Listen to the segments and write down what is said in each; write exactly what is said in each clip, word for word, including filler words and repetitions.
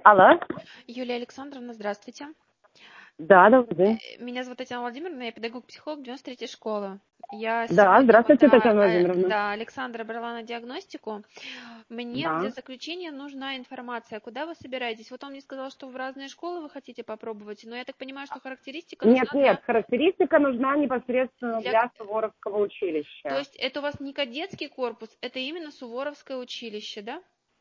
Алло. Юлия Александровна, здравствуйте. Да, добрый день. Э, Меня зовут Татьяна Владимировна, я педагог-психолог девяносто третьей школы. Я Да, сегодня, вот, здравствуйте, да, Татьяна э, Владимировна. да, Александра брала на диагностику. Мне для Да. заключения нужна информация, куда вы собираетесь. Вот он мне сказал, что в разные школы вы хотите попробовать, но я так понимаю, что характеристика Нет, нужна нет, для... характеристика нужна непосредственно для... для Суворовского То училища. есть это у вас не кадетский корпус, это именно Суворовское училище, да?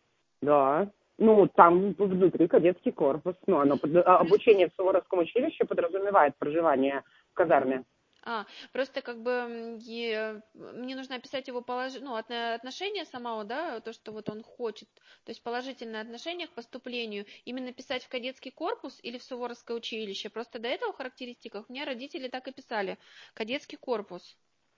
Да. Ну, там внутри кадетский корпус. Но оно под- а, обучение в Суворовском училище подразумевает проживание в казарме. А, просто как бы м, е- мне нужно описать его полож... ну, отно- отношение самого, да, то, что вот он хочет, то есть положительное отношение к поступлению, именно писать в кадетский корпус или в Суворовское училище. Просто до этого в характеристиках у меня родители так и писали, кадетский корпус.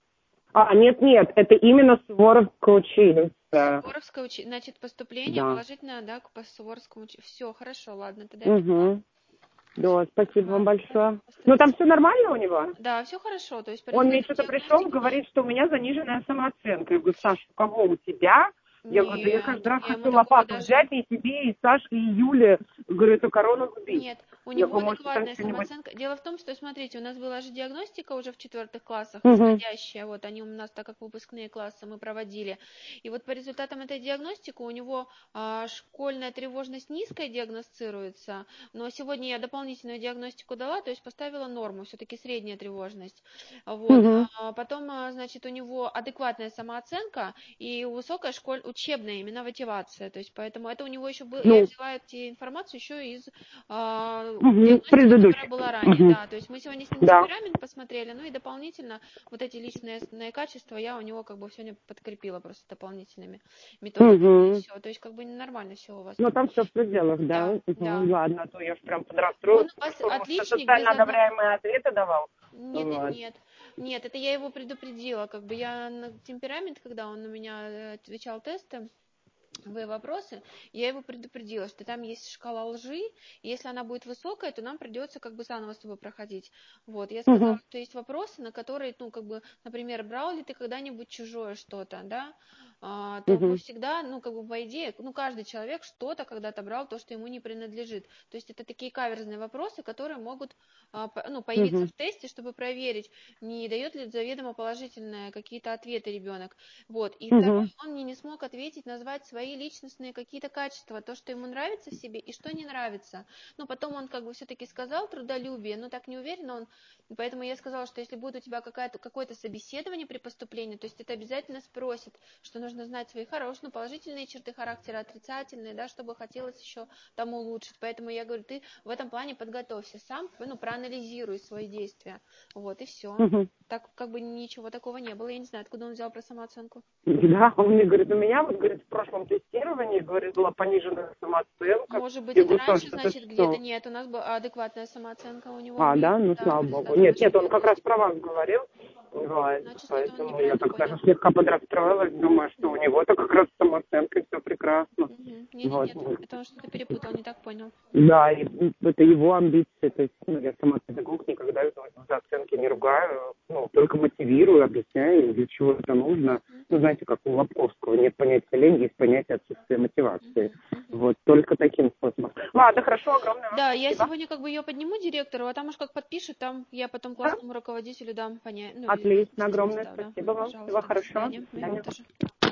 А, нет, нет, это именно Суворовское училище. Суворовское училище, значит, поступление Да. положительное, да, к по Суворовскому училищу. Все, хорошо, ладно, тогда я поняла. Угу. Да, спасибо вам Ага, большое. Ну, там оставайтесь. все нормально у него? Да, все хорошо, то есть по Он мне результатам что-то пришел, диагностики. говорит, что у меня заниженная самооценка. Я говорю, Саш, у кого у тебя? Я говорю, да я Нет, каждый раз я ему хочу такого лопату даже... взять и тебе, и Саше, и Юле, говорю, эту корону сбить. Нет, у Я него говорю, может, там адекватная что-нибудь... самооценка. Дело в том, что, смотрите, у нас была же диагностика уже в четвертых классах, Угу, исходящая, вот они у нас, так как выпускные классы мы проводили. И вот по результатам этой диагностики у него а, школьная тревожность низкая диагностируется, но сегодня я дополнительную диагностику дала, то есть поставила норму, все-таки средняя тревожность. Вот. угу. А потом, а, значит, у него адекватная самооценка и высокая школь... учебная именно мотивация, то есть поэтому это у него еще был, я Ну, взяла эти информацию еще из а, угу, диагностики, которая предыдущий. была ранее, Угу. да, то есть мы сегодня с ним Да. темперамент посмотрели, ну и дополнительно вот эти личные качества я у него как бы сегодня подкрепила просто дополнительными методиками и Угу. все, то есть как бы нормально все у вас Ну, там. там все в пределах, да. Да, Угу. да. Ладно, а то я ж прям Он подрастроилась. у вас Что, может, отличник без социально одного... одобряемые ответы давал? Нет, нет, Вот. нет. Нет, это я его предупредила. Как бы я на темперамент, когда он у меня э, отвечал тесты, в вопросы, я его предупредила, что там есть шкала лжи, и если она будет высокая, то нам придется как бы заново с тобой проходить. Вот, я сказала, Угу. что есть вопросы, на которые, ну, как бы, например, брал ли ты когда-нибудь чужое что-то, да, а, то мы Угу. всегда, ну, как бы, по идее, ну, каждый человек что-то когда-то брал, то, что ему не принадлежит. То есть это такие каверзные вопросы, которые могут, а, по- ну, появиться Угу. в тесте, чтобы проверить, не дает ли заведомо положительные какие-то ответы ребенок. Вот, и второе, Угу. он мне не смог ответить, назвать свои личностные какие-то качества, то, что ему нравится в себе и что не нравится. Но потом он как бы все-таки сказал трудолюбие, но так не уверенно он, поэтому я сказала, что если будет у тебя какая-то, какое-то собеседование при поступлении, то есть это обязательно спросит, что нужно знать свои хорошие, ну, положительные черты характера, отрицательные, да, чтобы хотелось еще там улучшить. Поэтому я говорю, ты в этом плане подготовься сам, ну, проанализируй свои действия. Вот, и все. Угу. Так как бы ничего такого не было. Я не знаю, откуда он взял про самооценку. Да, он мне говорит, у меня, вот, говорит, в прошлом тестировании, говорит, была пониженная самооценка. Может быть, Я это говорю, Саша, раньше, это значит, где-то что? нет. У нас была адекватная самооценка у него. А, Мы, да? Ну, да, слава по богу. результатам Нет, нашей нет, он как раз диагностики. про вас говорил. Вот, Значит, что-то он поэтому я неправильно так даже понял. слегка подрастроилась, думаю, что у него-то как раз с самооценкой все прекрасно. Угу. Нет, нет, Вот. нет. Это он что-то перепутал, не так понял. Да, и это его амбиции, то есть, ну, я сама педагог, никогда за оценки не ругаю, ну, только мотивирую, объясняю, для чего это нужно. Ну, знаете, как у Лобковского, нет понятия лень, есть понятие отсутствия мотивации. Угу. Угу. Вот, только таким способом. Ладно, хорошо, огромное вам Да, я спасибо. сегодня как бы ее подниму директору, а там уж как подпишет, там я потом Да? классному руководителю дам понять, ну, или Отлично, что огромное да, да. спасибо вам, всего Пожалуйста, до хорошего, свидания. до И вам свидания. тоже.